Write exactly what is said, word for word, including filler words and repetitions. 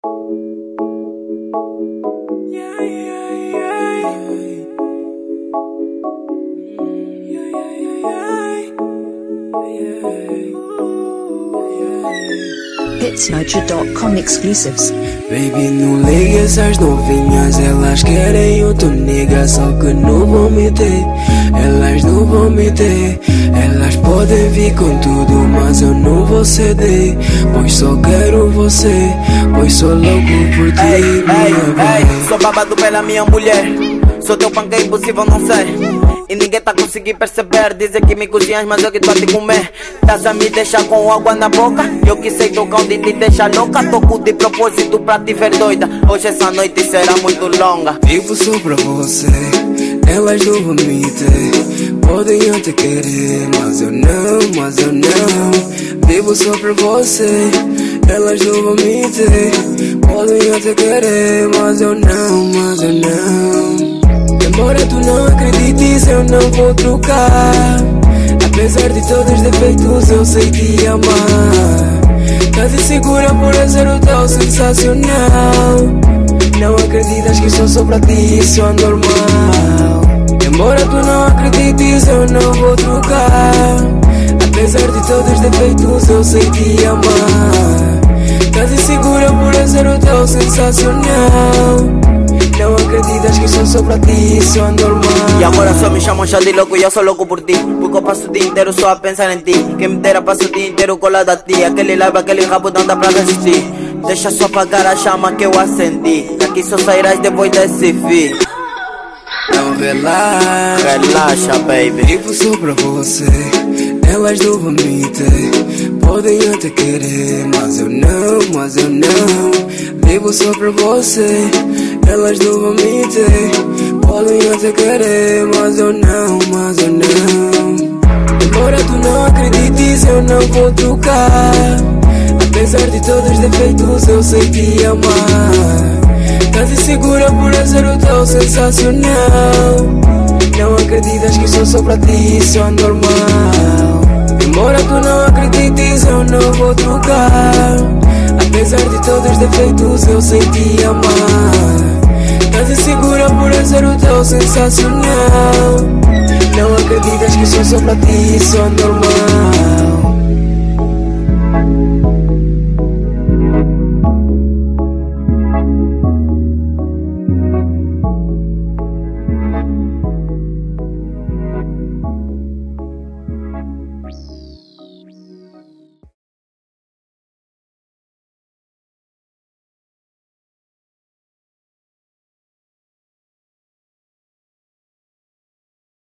Yeah, yeah, yeah. Yeah, yeah, yeah, yeah. hitsniger dot com exclusives. Baby, não liga essas novinhas, elas querem outro nigga, só que não vão me ter, elas não vão me ter. Elas podem vir com tudo, mas eu não vou ceder, pois só quero você, pois sou louco por ti, ei, minha ei, mulher. ei, sou babado pela minha mulher, sou teu panca, é impossível não ser. E ninguém tá conseguindo perceber. Dizem que me cozinhas, mas eu que tô a te comer. Tás a me deixar com água na boca, eu que sei tocar onde te deixa louca. Toco de propósito pra te ver doida, hoje essa noite será muito longa. Vivo só pra você, elas não vão me ter. Podem até querer, mas eu não, mas eu não. Vivo só pra você, elas não vão me ter. Podem até querer, mas eu não, mas eu não. Embora tu não acredites, eu não vou trocar. Apesar de todos os defeitos, eu sei te amar. Estás insegura por eu ser o teu sensacional. Não acreditas que sou só pra ti, isso é normal. Embora tu não acredites, eu não vou trocar. Apesar de todos os defeitos, eu sei te amar. Estás insegura por eu ser o teu sensacional. Não acreditas que sou só pra ti, isso é normal. E agora só me chamam já de louco e eu sou louco por ti, porque eu passo o dia inteiro só a pensar em ti. Quem me dera passo o dia inteiro colado a ti. Aquele lábio, aquele rabo não dá pra resistir. Deixa só apagar a chama que eu acendi. Daqui só sairás depois desse fim. Não relaxa, relaxa, baby. Vivo só pra você, elas não vão me ter. Podem até querer, mas eu não, mas eu não. Vivo só pra você, elas não vão me ter. Podem até querer, mas eu não, mas eu não. Embora tu não acredites, eu não vou trocar. Apesar de todos os defeitos, eu sei te amar. Estás insegura por eu ser o teu sensacional. Não acreditas que sou só pra ti, isso é normal. Embora tu não acredites, eu não vou trocar. Apesar de todos os defeitos, eu sei te amar. Estás insegura por eu ser o teu sensacional. Não acreditas que sou só pra ti, isso é normal.